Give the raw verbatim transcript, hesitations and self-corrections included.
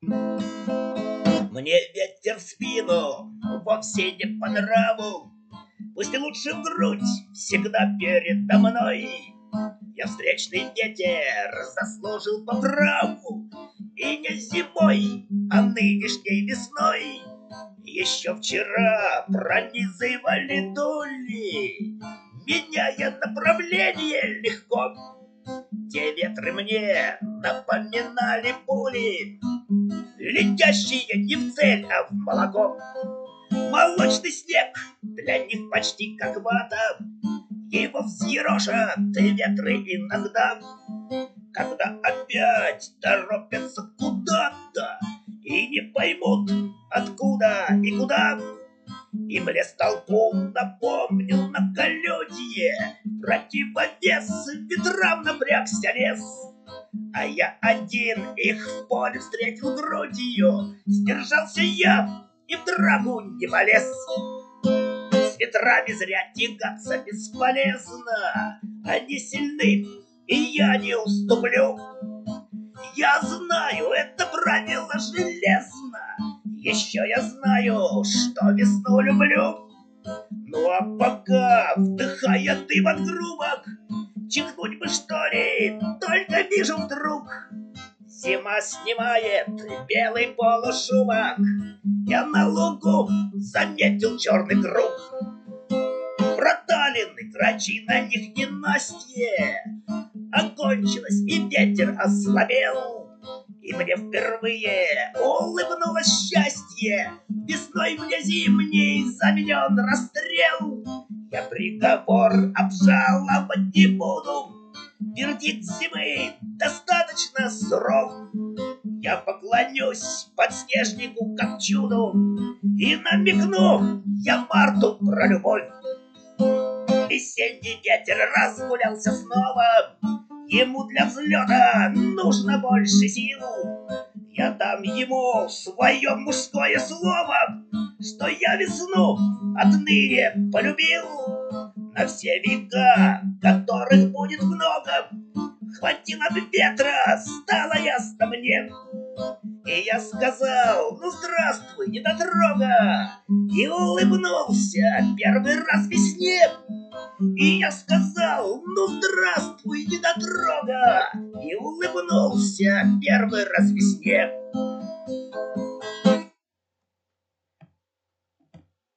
Мне ветер в спину вовсе не по нраву. Пусть лучше в грудь всегда передо мной. Я встречный ветер заслужил по праву. И не зимой, а нынешней весной. Еще вчера пронизывали дули, меняя направление легко. Те ветры мне напоминали пули, летящие не в цель, а в молоко. Молочный снег для них почти как вата. Его взъерошат ветры иногда, когда опять торопятся куда-то и не поймут, откуда и куда. Им лес толпу напомнил на колодье, противовес ветрам напрягся лес. А я один их в поле встретил грудью. Сдержался я и в драку не полез. С ветрами зря тягаться бесполезно. Они сильны, и я не уступлю. Я знаю, это правило железно. Еще я знаю, что весну люблю. Ну а пока, вдыхая дым от грубок, чихнуть бы что ли, только вижу вдруг. Зима снимает белый полушубок. Я на лугу заметил черный круг. Проталины, грачи на них ненастье окончилось, и ветер ослабел. И мне впервые улыбнулось счастье. Весной мне зимний заменен расстрел. Я приговор обжаловать не буду. Вердикт зимы достаточно суров. Я поклонюсь подснежнику как чуду и намекну я Марту про любовь. Весенний ветер разгулялся снова. Ему для взлета нужно больше сил. Я дам ему свое мужское слово, что я весну отныне полюбил. На все века, которых будет много, хватило бы ветра, стало ясно мне. И я сказал: ну здравствуй, недотрога, и улыбнулся первый раз весне. И я сказал: ну здравствуй, недотрога, и улыбнулся первый раз весне.